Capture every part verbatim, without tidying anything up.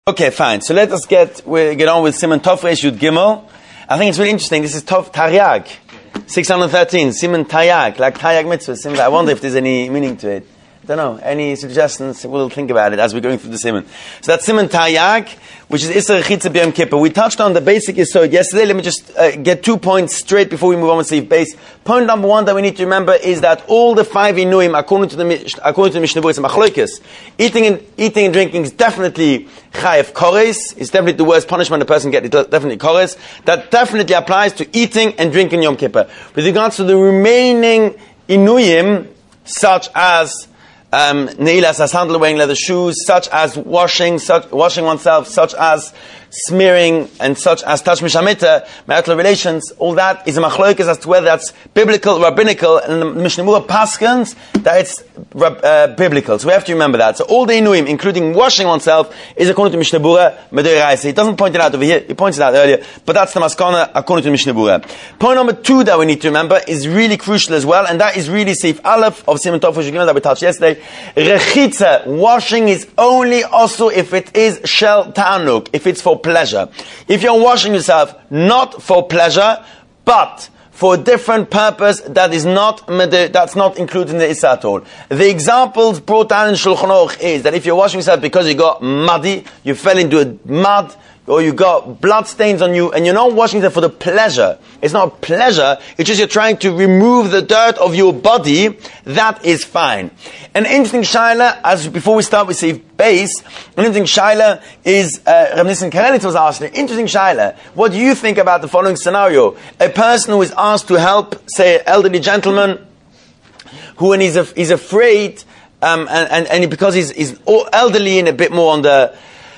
Okay, fine. So let us get we get on with Siman Tov Reish Yud Gimel. I think it's really interesting. This is Tov Taryag, six hundred thirteen. Siman Taryag, like Taryag Mitzvah. Siman, I wonder if there's any meaning to it. I don't know. Any suggestions? We'll think about it as we're going through the Siman. So that's Siman Taryag, which is Isser Chitza B'Yom Kippur. We touched on the basic Yesod yesterday. Let me just uh, get two points straight before we move on with Seif Base. Point number one that we need to remember is that all the five Inuim, according to the according to the Mishnah Berurah, it's Machlokes. Eating and eating and drinking is definitely Chayev Kores. It's definitely the worst punishment a person gets. It's definitely Kores. That definitely applies to eating and drinking Yom Kippur. With regards to the remaining Inuim, such as Um, Neilas as handle wearing leather shoes, such as washing, such, washing oneself, such as smearing, and such as tashmish hamita, marital relations, all that is a machlokes as to whether that's biblical, rabbinical, and the Mishnah Berurah paskins that it's uh, biblical. So we have to remember that. So all the inuim, including washing oneself, is according to Mishnah Berurah Medoraisa. He doesn't point it out over here, he points it out earlier, but that's the maskana according to Mishnah Berurah. Point number two that we need to remember is really crucial as well, and that is really Seif Aleph of Siman Tov Reish Gimel that we touched yesterday. Rechitza, washing is only also if it is shel ta'anuk, if it's for pleasure. If you're washing yourself not for pleasure, but for a different purpose that is not that's not included in the Issa at all. The examples brought down in Shulchan Aruch is that if you're washing yourself because you got muddy, you fell into a mud, or you got blood stains on you, and you're not washing them for the pleasure. It's not a pleasure, it's just you're trying to remove the dirt of your body, that is fine. An interesting shaila, as before we start with Seif Base, an interesting shaila is, uh, Rav Nissen Karelitz was asking, an interesting shaila, what do you think about the following scenario? A person who is asked to help, say, an elderly gentleman, who when he's, af- he's afraid, um, and, and, and because he's, he's elderly and a bit more on the,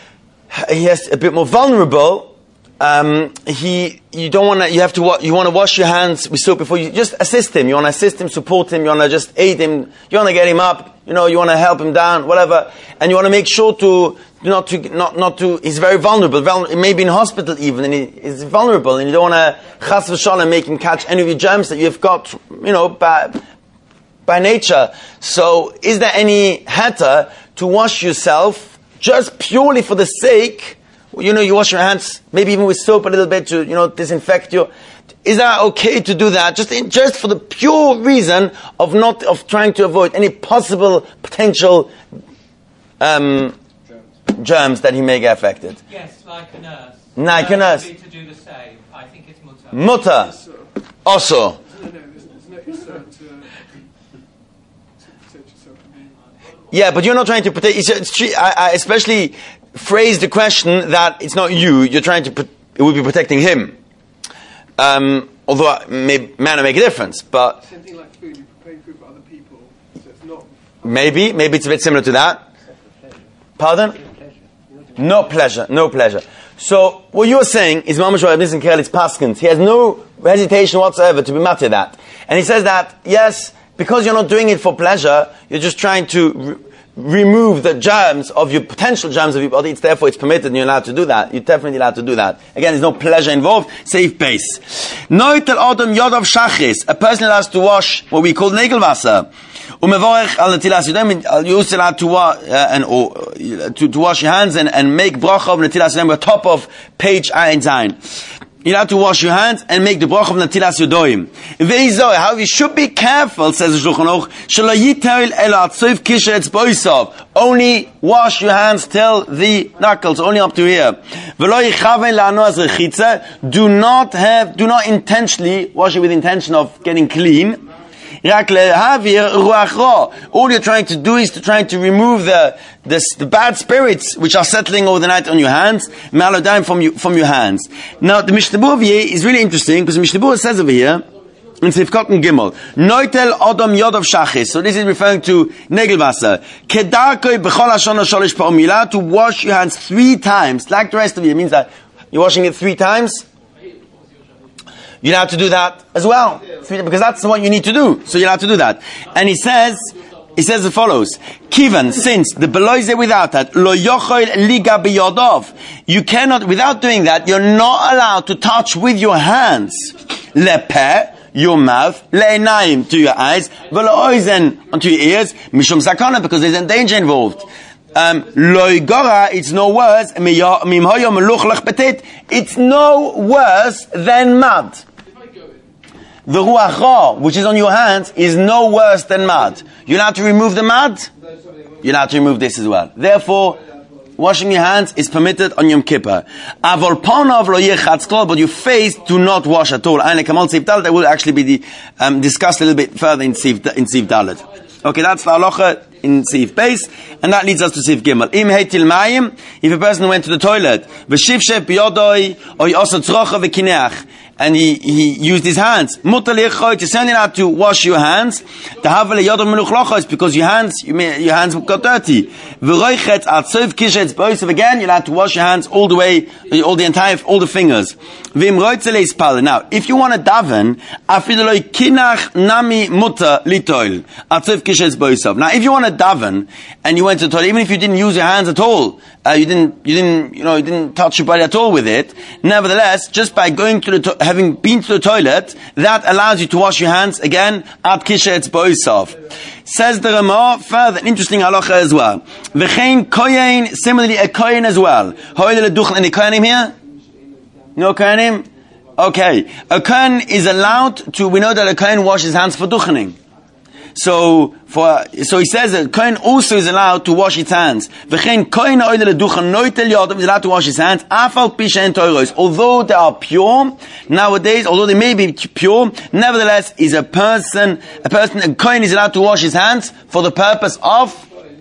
he has a bit more vulnerable. Um, he, you don't want to. You have to. Wa- you want to wash your hands with soap before you just assist him. You want to assist him, support him. You want to just aid him. You want to get him up. You know. You want to help him down, whatever. And you want to make sure to not to not not to. He's very vulnerable. Vulner- maybe in hospital even, and he is vulnerable. And you don't want to chas v'shalom make him catch any of your germs that you've got. You know, by by nature. So, is there any heter to wash yourself? Just purely for the sake, you know, you wash your hands, maybe even with soap a little bit to, you know, disinfect you. Is that okay to do that? Just in, just for the pure reason of not, of trying to avoid any possible potential, um, germs, germs that he may get affected. Yes, like a nurse. Like a nurse. To do the same. I think it's mutter. Mutter. Also. Yeah, but you're not trying to protect. It's, it's, I, I especially phrase the question that it's not you. You're trying to. It would be protecting him. Um, although it may, may not make a difference, but same thing like food. You're preparing food for other people, so it's not. Maybe, maybe it's a bit similar to that. Pardon? No pleasure, no pleasure. So what you're saying is Mamash Rav Nissen Karelitz paskins. He has no hesitation whatsoever to be matter that, and he says that yes. Because you're not doing it for pleasure, you're just trying to re- remove the germs of your potential germs of your body. It's therefore it's permitted and you're allowed to do that. You're definitely allowed to do that. Again, there's no pleasure involved. Seif Base. Noitel Odom Yodov Shachris. A person allows to wash what we call Negelwasser. Umevorech al netilas yodem. You're also allowed to, wa- uh, and, or, uh, to, to wash your hands and, and make bracha of netilas yodem. We're top of page Ayin Zayin. You're allowed to wash your hands and make the bracha of netilas yodoim. Veizo, how you should be careful, says the Shulchan Aruch, shelo yitail ela atzoif kisher etzboisav. Only wash your hands till the knuckles, only up to here. V'lo yichaven la'ano az rechitza. Do not have, do not intentionally wash it with intention of getting clean. All you're trying to do is to trying to remove the, the the bad spirits which are settling over the night on your hands, malodime from you from your hands. Now the Mishnah Berurah is really interesting because the Mishnah Berurah says over here in Sifkot and Gimel, Noitel Odom Yodov Shachis. So this is referring to Negelwasser. Kedarkoi b'chol hashana shalish pa'omila, to wash your hands three times, like the rest of you. It means that you're washing it three times. You're allowed to do that as well, because that's what you need to do. So you're allowed to do that. And he says, he says as follows: Kivan, since the beloise without that, lo yochol liga biyodov, you cannot, without doing that, you're not allowed to touch with your hands lepeh, your mouth, le'enayim, to your eyes, ve'lo'oizen, onto your ears, mishum sakana, because there's a danger involved. Um, Loi Gora, it's no worse. It's no worse than mud. The Ruach Ra, which is on your hands, is no worse than mud. You're allowed to remove the mud? You're allowed to remove this as well. Therefore, washing your hands is permitted on Yom Kippur. Avol panav lo yechatz klal, but your face do not wash at all. And like Kamal Sif Dalet, that will actually be the, um, discussed a little bit further in Sif, in Sif Dalet. Okay, that's the halacha in Sif Beis, and that leads us to Sif Gimel. Im heitil mayim, if a person went to the toilet, v'shivshev biyodoi, or yosat tzrocha v'kineach, and he, he used his hands. Mutar li'echoit, you're certainly allowed to wash your hands. Tahav le'yodom menuchlachos, because your hands, you may, your hands got dirty. V'roichet atzov kishetz boisav, again, you're allowed to wash your hands all the way, all the entire, all the fingers. V'im roitze le'ispal. Now, if you want to daven, afilu lo'i kinach nami mutar litoil, atzov kishetz boisav. Now, if you want to daven, and you went to the toilet, even if you didn't use your hands at all, uh, you didn't, you didn't, you know, you didn't touch your body at all with it, nevertheless, just by going to the to- having been to the toilet, that allows you to wash your hands again, ad kishetz boisav. Says the Ramah, further, an interesting halacha as well. V'chein koyin, similarly a koyin as well. Hoyle leduchen, any koyanim here? No koyanim? Okay. A koyin is allowed to, we know that a koyin washes his hands for duchening. So, for, so he says that Kohen also is allowed to wash his hands. V'chein Kohen oile leduchen noitel yodom is allowed to wash his hands. Afal pisha and toiros. Although they are pure nowadays, although they may be pure, nevertheless, is a person, a person, a Kohen is allowed to wash his hands for the purpose of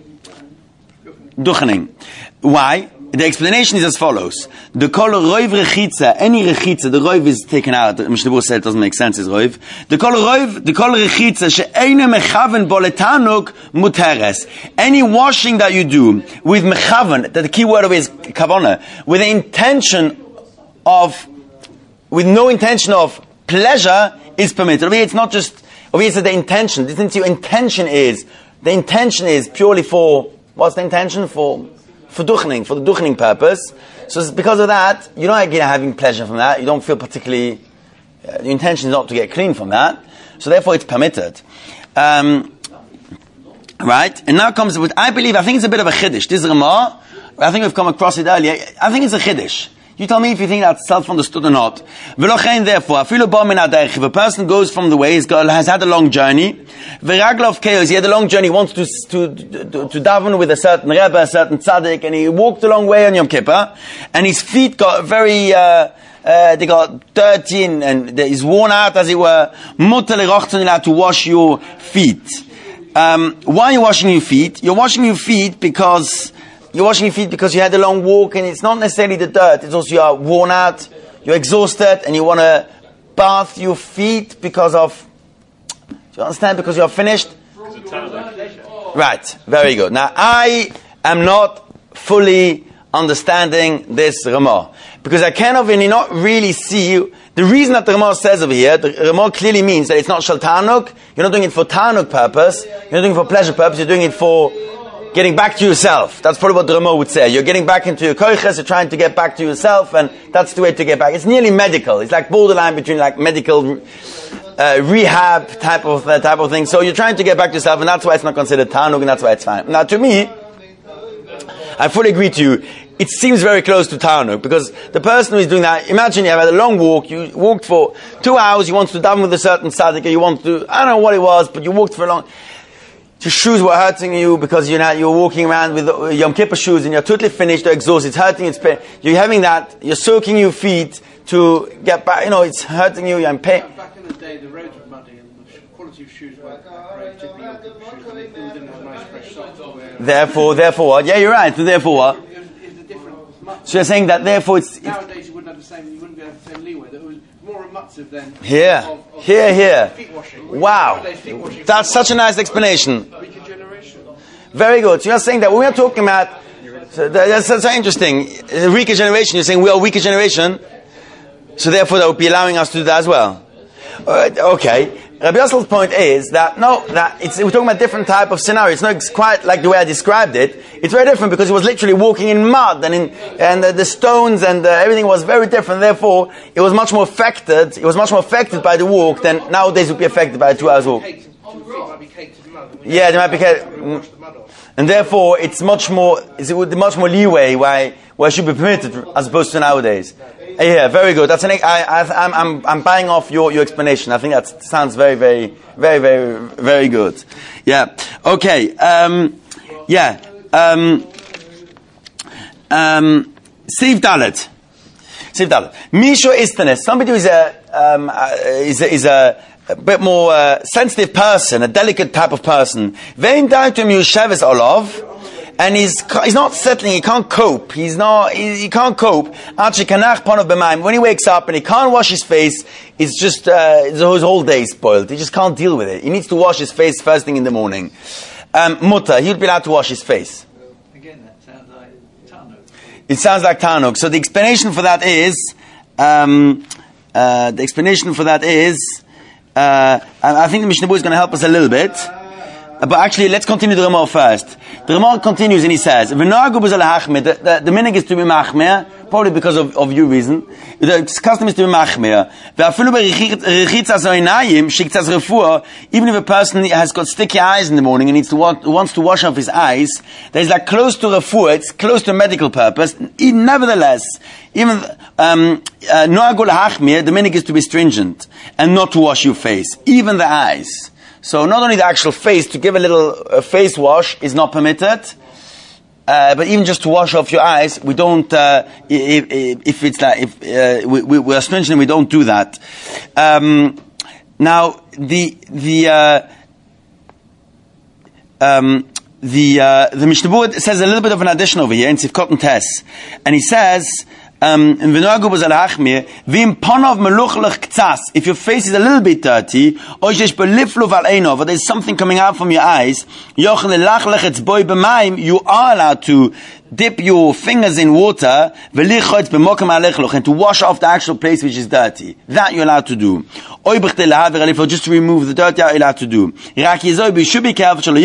duchening. Why? The explanation is as follows. The kol roiv rechitza, any rechitza, the roiv is taken out. Mishnah Berurah said it doesn't make sense, is roiv. The kol roiv, the kol rechitza, she'einu mechaven bo letanuk muteres. Any washing that you do with mechaven, that the key word of it is kavana, with the intention of, with no intention of pleasure, is permitted. Over here it's not just, over here it's the intention. Since your intention is, the intention is purely for, what's the intention? For, for duchening, for the duchening purpose. So because of that, you're not again having pleasure from that. You don't feel particularly, uh, the intention is not to get clean from that. So therefore it's permitted. Um, right? And now comes with, I believe, I think it's a bit of a chiddush. This Ramah, I think we've come across it earlier. I think it's a chiddush. You tell me if you think that's self-understood or not. Therefore, if a person goes from the way, he's got, has had a long journey, V'raglov chaos, he had a long journey, he wants to, to, to, to daven with a certain Rebbe, a certain tzaddik, and he walked a long way on Yom Kippur, and his feet got very, uh, uh, they got dirty, and, and he's worn out, as it were. Mutar lerochtzon, you're allowed to wash your feet. Um, why are you washing your feet? You're washing your feet because, You're washing your feet because you had a long walk, and it's not necessarily the dirt, it's also you are worn out, you're exhausted, and you want to bath your feet because of, do you understand, because you're finished? Right, very good. Now, I am not fully understanding this Ramah, because I cannot really not really see, the reason that the Ramah says over here, the Ramah clearly means that it's not Shal Tanuk, you're not doing it for Tanuk purpose, you're not doing it for pleasure purpose, you're doing it for getting back to yourself. That's probably what the Ramah would say. You're getting back into your koiches, you're trying to get back to yourself, and that's the way to get back. It's nearly medical. It's like borderline between like medical uh, rehab type of uh, type of thing. So you're trying to get back to yourself, and that's why it's not considered tanug, and that's why it's fine. Now, to me, I fully agree to you. It seems very close to tanug, because the person who is doing that, imagine you have had a long walk, you walked for two hours, you want to daven with a certain tzaddik, you want to, I don't know what it was, but you walked for a long, your shoes were hurting you because you're not, you're walking around with Yom Kippur shoes and you're totally finished, you're exhausted, it's hurting, it's pain. You're having that, you're soaking your feet to get back, you know, it's hurting you, you're in pain. Back in the day, the roads were muddy and the quality of shoes were great, particularly Yom Kippur shoes, and they didn't have nice fresh socks to wear. Therefore, therefore what? Yeah, you're right, so therefore what? It was, it was a different, so you're saying that therefore it's... it's nowadays you wouldn't have the same, you wouldn't have the same leeway. There was more mutzav than... Here, of, of here, here. Feet washing. Wow. Nowadays, feet washing, That's such a nice explanation. Regeneration. Very good. So you're saying that when we're talking about, so that's, that's so interesting. A weaker generation, you're saying we are a weaker generation, so therefore that would be allowing us to do that as well. Uh, okay. Rabbi Yossel's point is that, no, that it's, we're talking about a different type of scenario. It's not quite like the way I described it. It's very different because he was literally walking in mud and in, and the, the stones and uh, everything was very different. Therefore, it was much more affected, it was much more affected by the walk than nowadays would be affected by a two hours walk. Might be caked in mud. Yeah, they might be caked. And therefore, it's much more, it's much more leeway why, why it should be permitted as opposed to nowadays. Yeah, very good. That's an, I, I, I'm, I'm, I'm buying off your, your explanation. I think that sounds very, very, very, very, very good. Yeah. Okay. Um, yeah. Um, um, Siv Dalet. Siv Dalet. Misho Istanis. Somebody who is a, um, uh, is a, is a, a bit more uh, sensitive person, a delicate type of person. Vein Daitum Yushevis Olav. And he's he's not settling. He can't cope. He's not. He, he can't cope. When he wakes up and he can't wash his face, it's just uh, his whole day spoiled. He just can't deal with it. He needs to wash his face first thing in the morning. Um, Mutter, he would be allowed to wash his face. Again, that sounds like Tanuk. It sounds like Tanuk. So the explanation for that is, um, uh, the explanation for that is, uh, I, I think the Mishnah Berurah is going to help us a little bit. But actually, let's continue the Ramah first. The Ramah continues and he says, the, the, the minhag is to be machmir, probably because of, of your reason. The custom is to be machmir. Even if a person has got sticky eyes in the morning and needs to want, wants to wash off his eyes, there's like close to refuah, it's close to a medical purpose. Nevertheless, even um, uh, the minhag is to be stringent and not to wash your face, even the eyes. So not only the actual face, to give a little uh, face wash is not permitted, uh, but even just to wash off your eyes, we don't, uh, if, if it's like, if, uh, we, we, we are stringent and we don't do that. Um, now, the, the, uh, um, the, uh, the Mishnah Berurah says a little bit of an addition over here in Sivkot and Tes. And he says, Um, if your face is a little bit dirty, or there's something coming out from your eyes, you are allowed to dip your fingers in water and to wash off the actual place which is dirty. That you're allowed to do. Just to remove the dirt, you're allowed to do. You should be careful.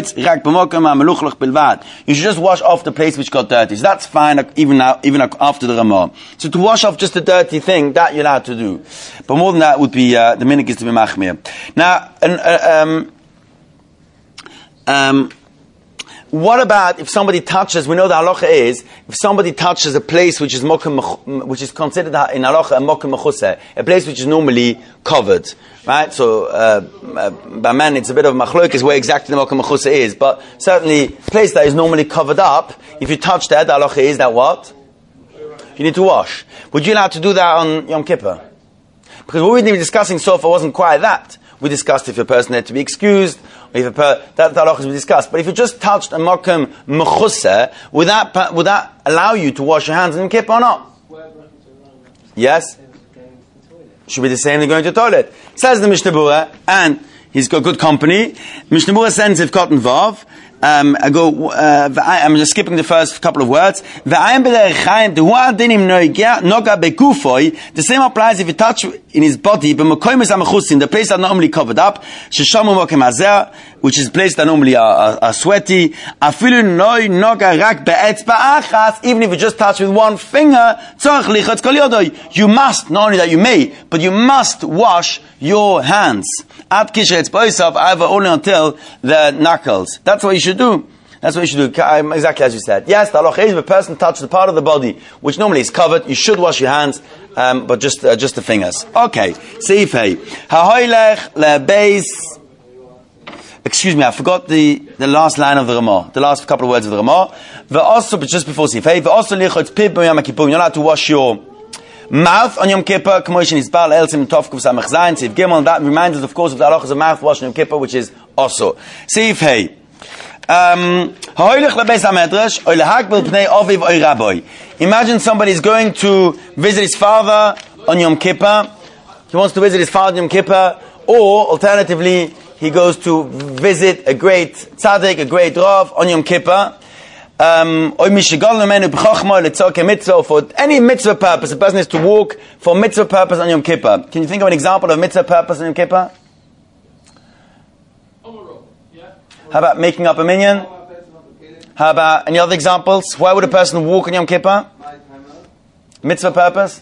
You should just wash off the place which got dirty. So that's fine, even now, even after the Ramah. So to wash off just a dirty thing, that you're allowed to do. But more than that would be, uh, the minhag is to be machmir. Now, uh, um, um, what about if somebody touches, we know the halacha is, if somebody touches a place which is mokum, which is considered in halacha a mokum mechuseh, a place which is normally covered, right? So, uh, uh, by man it's a bit of machlokes where exactly the mokum mechuseh is, but certainly a place that is normally covered up, if you touch that, the halacha is that what? You need to wash. Would you allow to do that on Yom Kippur? Because what we've been discussing so far wasn't quite that. We discussed if a person had to be excused, or if a per, that halachas we discussed. But if you just touched a mokum mechuseh, would that would that allow you to wash your hands in Kippur or not? Yes. Should be the same as going to the toilet. Says the Mishnah Berurah, and he's got good company. Mishnah Berurah sends if cotton vav. Um, I go, uh, I'm just skipping the first couple of words. The same applies if you touch in his body, but the place that normally covered up, which is place that normally are, are, are sweaty. Even if you just touch with one finger, you must, not only that you may, but you must wash your hands. Only until the knuckles. That's what you should do. That's what you should do. Exactly as you said. Yes, the halacha is if a person touches the part of the body which normally is covered, you should wash your hands, um, but just uh, just the fingers. Okay. Seif hey. Hahoylech lebeis. Excuse me, I forgot the, the last line of the Ramah. The last couple of words of the Ramah. Also, but just before Seif hey. Also lichot pib b'yom kippur. You're allowed to wash your mouth on Yom Kippur. K'moishin isbal elsim tov kuf samach zayin. Seif gimel. And that reminds us, of course, of the halachas of mouthwash on Yom Kippur, which is also Seif hey. Um, imagine somebody is going to visit his father on Yom Kippur. He wants to visit his father on Yom Kippur, or alternatively, he goes to visit a great tzaddik, a great rav on Yom Kippur. Um, for any mitzvah purpose, a person is to walk for mitzvah purpose on Yom Kippur. Can you think of an example of mitzvah purpose on Yom Kippur? How about making up a minyan? How about any other examples? Why would a person walk on Yom Kippur? Mitzvah purpose?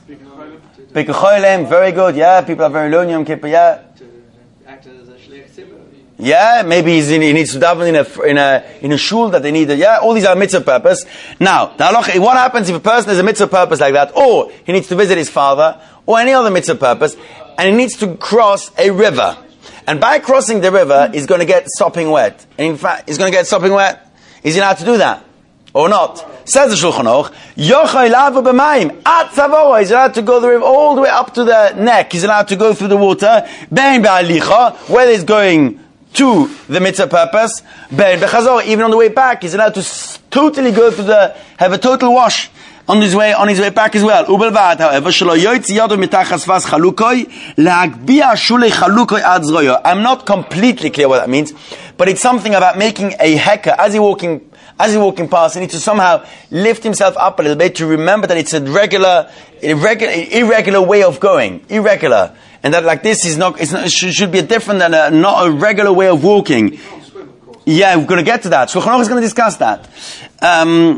Bikuchoylem, very good, yeah. People are very low on Yom Kippur, yeah. To act as a shliach tzibur. Yeah, maybe he's in, he needs to daven in a in a in a shul that they need. A, yeah, all these are mitzvah purpose. Now, the halacha, what happens if a person has a mitzvah purpose like that, or he needs to visit his father, or any other mitzvah purpose, and he needs to cross a river, and by crossing the river, he's going to get sopping wet. And in fact, he's going to get sopping wet. Is he allowed to do that or not? Says the Shulchan Aruch, Yochai lavu b'mayim at tzavora. He's allowed to go the river all the way up to the neck. He's allowed to go through the water. Ben be'alicha, whether he's going to the mitzvah purpose, ben bechazor, even on the way back, he's allowed to s- totally go through the, have a total wash on his way, on his way back as well. Ubelvad, however, shelo yoytzi yado mitachas vas chalukoi, la'agbia shulei chalukoi ad zroyo. I'm not completely clear what that means, but it's something about making a heka, as he walking, as he walking past, he needs to somehow lift himself up a little bit to remember that it's a regular, irregular, irregular way of going. Irregular. And that like this is not, it's not, it should, should be a different than a, not a regular way of walking. Yeah, we're going to get to that. Shulchan Aruch is going to discuss that. Um,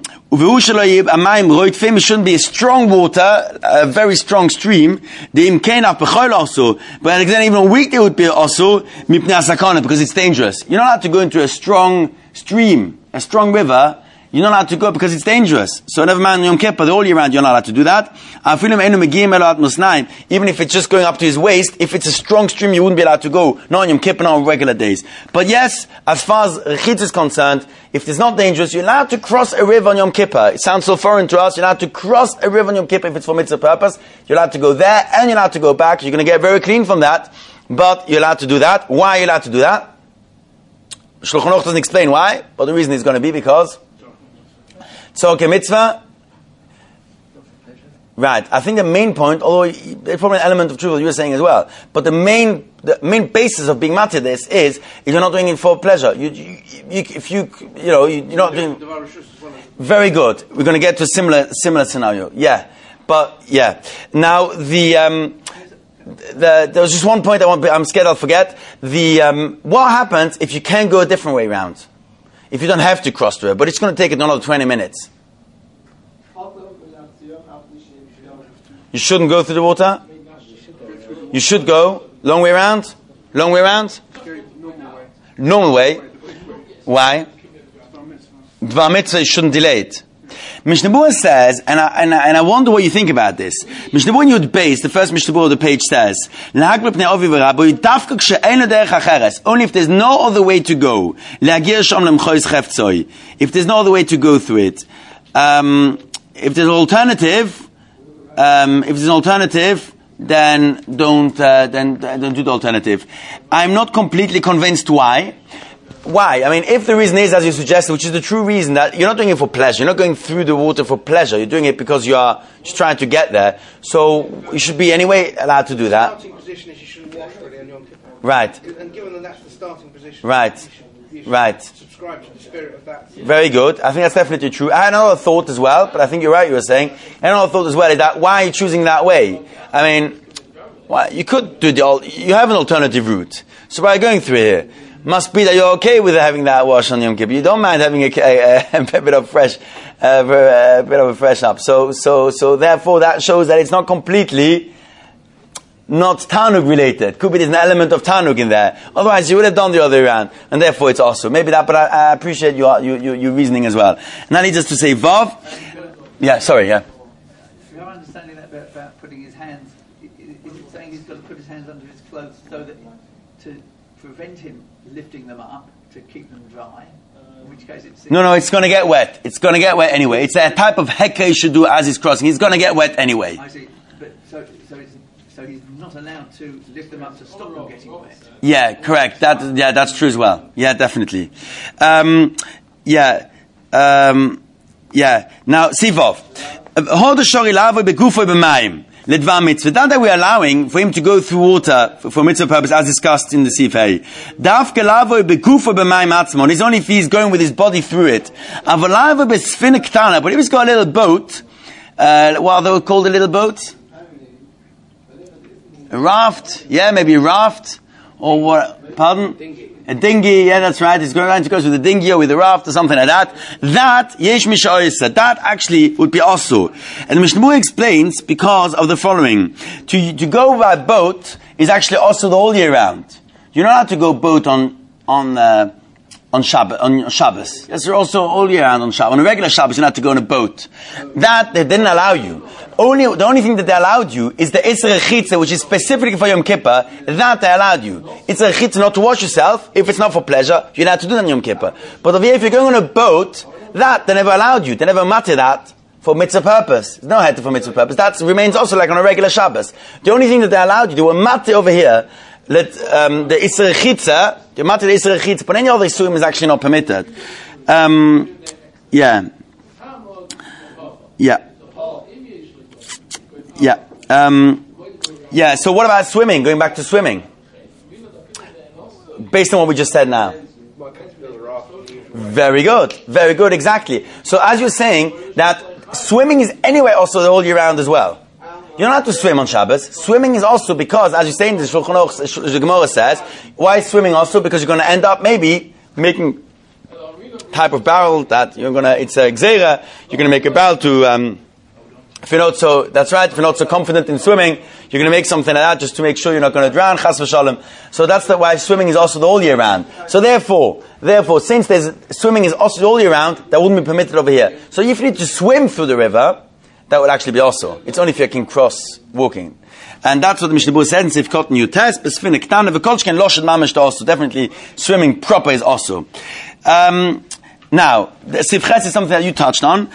it shouldn't be a strong water, a very strong stream. But then even on weekday it would be also because it's dangerous. You're not allowed to go into a strong stream, a strong river. You're not allowed to go because it's dangerous. So never mind Yom Kippur, all year round you're not allowed to do that. Even if it's just going up to his waist, if it's a strong stream, you wouldn't be allowed to go. Not on Yom Kippur, not on regular days. But yes, as far as Rechitz is concerned, if it's not dangerous, you're allowed to cross a river on Yom Kippur. It sounds so foreign to us. You're allowed to cross a river on Yom Kippur if it's for mitzvah purpose. You're allowed to go there and you're allowed to go back. You're going to get very clean from that. But you're allowed to do that. Why are you allowed to do that? Shulchan Aruch doesn't explain why, but the reason is going to be because Tzorkei mitzvah. Right. I think the main point, although there's probably an element of truth what you were saying as well, but the main the main basis of being matir this is you're not doing it for pleasure. You, you, you if you you know you, you're not doing. Very good. We're going to get to a similar similar scenario. Yeah, but yeah. Now the. Um, The, there was just one point I want. I'm scared I'll forget. The um, what happens if you can go a different way around? If you don't have to cross the river, but it's going to take another twenty minutes. You shouldn't go through the water. You should go long way around. Long way around. Normal way. Why? Dvar mitzvah, you shouldn't delay it. Mishnah Berurah says, and I, and, I, and I wonder what you think about this. Mishnah Berurah Yud Beis, the first Mishnah Berurah of the page says, only if there's no other way to go, if there's no other way to go through it, um, if there's an alternative, um, if there's an alternative, then don't, uh, then don't do the alternative. I'm not completely convinced why. Why? I mean, if the reason is, as you suggested, which is the true reason, that you're not doing it for pleasure, you're not going through the water for pleasure, you're doing it because you are just trying to get there, so you should be anyway allowed to do that. The starting position is you shouldn't wash really on Yom Kippur. Right. And given that that's the starting position, Right. you should, you should Right. subscribe to the spirit of that. Very good. I think that's definitely true. I had another thought as well, but I think you're right, you were saying. And another thought as well is that, why are you choosing that way? I mean, why, you could do the, you have an alternative route. So by going through here, must be that you're okay with having that wash on Yom Kippur. You don't mind having a, a, a, a bit of fresh, uh, a bit of a fresh up. So, so, so therefore that shows that it's not completely not Tanug related. Could be there's an element of Tanug in there. Otherwise you would have done the other way around. And therefore it's also. Maybe that, but I, I appreciate your, your, your, your reasoning as well. And that leads us to say Vav. Yeah, sorry, yeah. We are understanding that bit about putting his hands, is it saying he's got to put his hands under his clothes so that to prevent him lifting them up to keep them dry, in which case it's... No, no, it's going to get wet. It's going to get wet anyway. It's a type of hekah he should do as he's crossing. He's going to get wet anyway. I see. But so, so, it's, so he's not allowed to lift them up to stop them getting wet. Yeah, correct. That, yeah, that's true as well. Yeah, definitely. Um, yeah. Um, yeah. Now, Sivov. Ledvar mitzvah. That that we're allowing for him to go through water for, for mitzvah purpose, as discussed in the Sif Hey. Dafke lavo bekufa b'mayim atzmon. It's only if he's going with his body through it. Avalavo b'sfina ktana. But if he's got a little boat, uh, what are they called, a little boat? A raft? Yeah, maybe a raft. Or what? Pardon? A dinghy, yeah, that's right. He's going around to go with a dinghy or with a raft or something like that. That, yesh mishayisa, that actually would be also. And the Mishnah Berurah explains because of the following. To, to go by boat is actually also the whole year round. You're not allowed to go boat on, on uh, on Shabbos. On Shabbos. Yes, they're also all year round on Shabbos. On a regular Shabbos, you're not to go on a boat. That they didn't allow you. Only the only thing that they allowed you is the Isra Chitza, which is specifically for Yom Kippur. That they allowed you. Isra Chitza, not to wash yourself. If it's not for pleasure, you're not to do that on Yom Kippur. But if you're going on a boat, that they never allowed you. They never matted that for mitzvah purpose. There's no head for mitzvah purpose. That remains also like on a regular Shabbos. The only thing that they allowed you, they were matted over here. Let um, the Isra Chitza, the matted Isra Chitza, but any other Isurim is actually not permitted. Um, yeah, yeah. Yeah. Um, yeah, so what about swimming? Going back to swimming. Based on what we just said now. Very good. Very good, exactly. So as you're saying, that swimming is anyway also the whole year round as well. You don't have to swim on Shabbos. Swimming is also because, as you say in the Shulchan Aruch, the Gemara says, why is swimming also? Because you're going to end up maybe making type of barrel that you're going to, it's a gzeira, you're going to make a barrel to... Um, If you're not so, that's right, if you're not so confident in swimming, you're going to make something like that just to make sure you're not going to drown, chas v'shalom. So that's the, why swimming is also the all year round. So therefore, therefore, since there's, swimming is also all year round, that wouldn't be permitted over here. So if you need to swim through the river, that would actually be also. It's only if you can cross walking. And that's what the Mishnah Berurah said in Sivkot and Yutes, Besfine Ktana, V'kolchken Loshed Mamash also. Definitely, swimming proper is also. Um, Now, the Sivches is something that you touched on.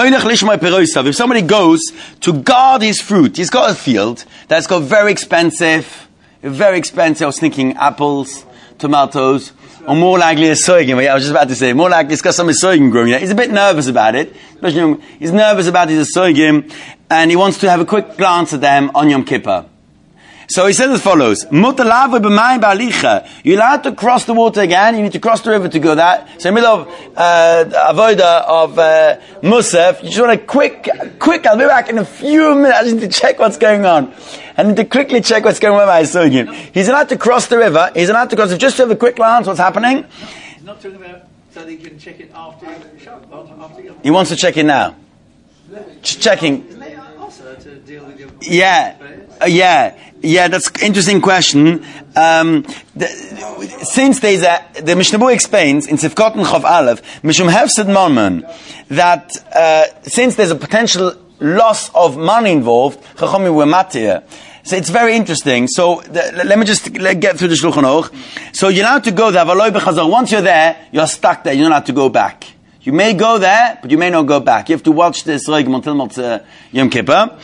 If somebody goes to guard his fruit, he's got a field that's got very expensive, very expensive, I was thinking apples, tomatoes, or more likely a soygen. I was just about to say, more likely it's got some soygen growing there. He's a bit nervous about it. He's nervous about his soygen, and he wants to have a quick glance at them on Yom Kippur. So he says as follows: You're allowed to cross the water again. You need to cross the river to go that. So in the middle of uh, avoda of uh, Musaf, you just want to quick, quick. I'll be back in a few minutes. I just need to check what's going on. I need to quickly check what's going on with my sugim. He's allowed to cross the river. He's allowed to cross it just to have a quick glance. What's happening? He's not talking about so that he can check it after. after he wants to check it now. Just checking. Isn't they also to deal with your Yeah, uh, yeah, yeah. That's an interesting question. Um, the, since there's a, the Mishnah Berurah explains in Sivkot and Chav Aleph, Mishum Hefsed Mammon, that uh, since there's a potential loss of money involved, Chachamim were matir. So it's very interesting. So the, let me just let, get through the Shulchan Aruch. So you're allowed to go there. Once you're there, you're stuck there. You're not allowed to go back. You may go there, but you may not go back. You have to watch this Regim until uh, Yom Kippur.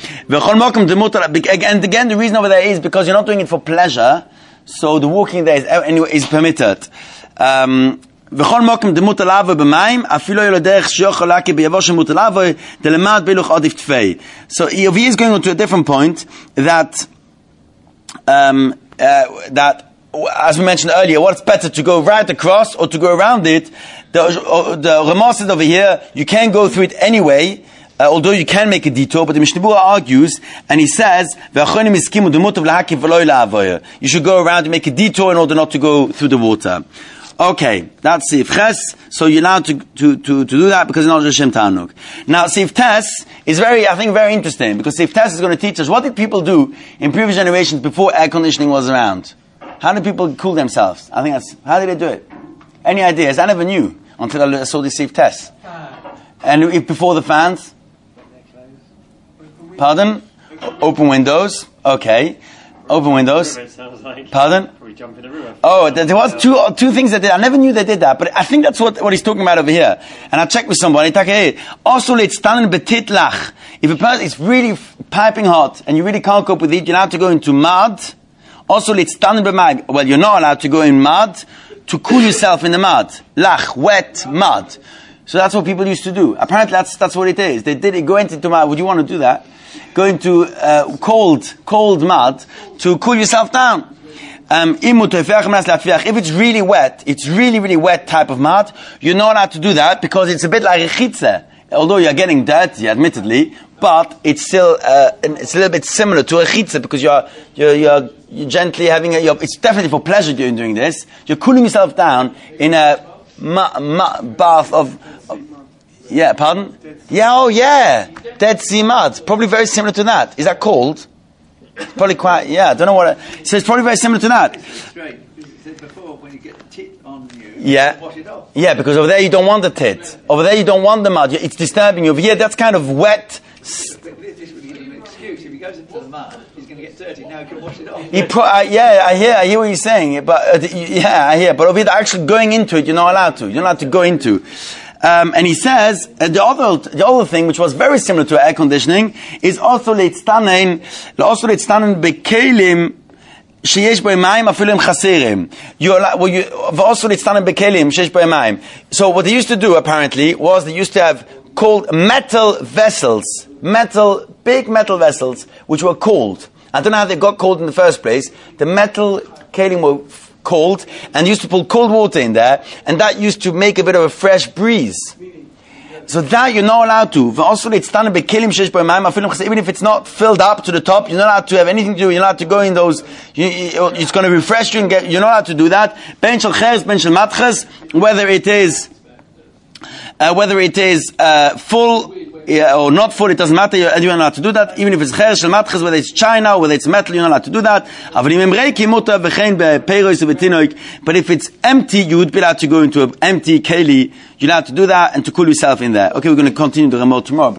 And again, the reason over there is because you're not doing it for pleasure, so the walking there is, anyway, is permitted. Um, so if he is going on to a different point, that um, uh, that as we mentioned earlier, what's better, to go right across or to go around it? The, uh, the Ramah says over here, you can't go through it anyway, uh, although you can make a detour, but the Mishnah Berurah argues, and he says, you should go around and make a detour in order not to go through the water. Okay, that's Sif Ches, so you're allowed to, to, to, to do that because it's not just Shem Tanuk. Now, Sif Tes is very, I think, very interesting, because Sif Tes is going to teach us, what did people do in previous generations before air conditioning was around? How did people cool themselves? I think that's, how did they do it? Any ideas? I never knew until I saw this Sif Tes. And if before the fans? Pardon? Open windows. Okay. Open windows. Pardon? Oh, there was two two things that they did. I never knew they did that, but I think that's what, what he's talking about over here. And I checked with somebody. Also, it's stand betitlach. If a person is really piping hot and you really can't cope with it, you're allowed to go into mud. Also, it's stand b'mayim. Well, you're not allowed to go in mud to cool yourself in the mud. Lach, wet mud. So that's what people used to do. Apparently, that's that's what it is. They did it. Go into mud. Would you want to do that? Go into uh, cold, cold mud to cool yourself down. Um, if it's really wet, it's really, really wet type of mud, you're not allowed to do that because it's a bit like a chitze. Although you're getting dirty, admittedly, but it's still uh, it's a little bit similar to a chitze because you're you're you're, you're gently having a. You're, it's definitely for pleasure you're doing this. You're cooling yourself down in a ma, ma, bath of. of Yeah, pardon? Yeah, oh yeah. Dead Sea mud. Probably very similar to that. Is that cold? It's probably quite, yeah, I don't know what it, so it's probably very similar to that. It's great. It said before, when you get the tit on you, Yeah. you wash it off. Yeah, because over there you don't want the tit. Over there you don't want the mud. It's disturbing you. Over here, that's kind of wet. But this would give him an excuse. If he goes into the mud, he's going to get dirty. Now he can wash it off. He pro- uh, yeah, I hear, I hear what you're saying. But uh, yeah, I hear. But over here, actually going into it, you're not allowed to. You're not allowed to go into. Um, and he says uh, the other the other thing, which was very similar to air conditioning, is also leitztanen, also leitztanen bekelim. שיש בו מים אפילו הם חסרים. ואוסו להצטנן בכלים שיש בו מים. So what they used to do apparently was they used to have cold metal vessels, metal, big metal vessels, which were cold. I don't know how they got cold in the first place. The metal kelim were f- cold, and used to pull cold water in there, and that used to make a bit of a fresh breeze. So that you're not allowed to. Even if it's not filled up to the top, you're not allowed to have anything to do. You're not allowed to go in those. You, you, it's going to refresh you and get. You're not allowed to do that. Ben shel cheres, ben shel matches, whether it is, uh, whether it is uh, full uh, or not full, it doesn't matter. You're, you're not allowed to do that. Even if it's cheres shel matches, whether it's china or whether it's metal, you're not allowed to do that. But if it's empty, you would be allowed to go into an empty keli. You're allowed to do that and to cool yourself in there. Okay, we're going to continue the remote tomorrow.